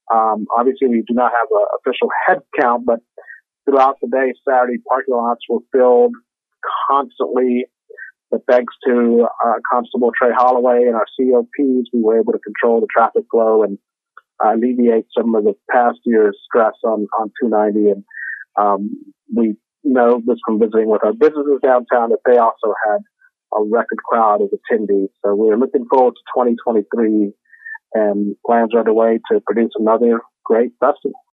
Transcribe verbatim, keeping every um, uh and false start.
Um, obviously, we do not have an official head count, but throughout the day, Saturday, parking lots were filled constantly. But thanks to uh, Constable Trey Holloway and our C O Ps, we were able to control the traffic flow and uh, alleviate some of the past year's stress on, on two ninety. And um, we know this from visiting with our businesses downtown that they also had a record crowd of attendees. So we're looking forward to twenty twenty-three, and plans are underway to produce another great festival.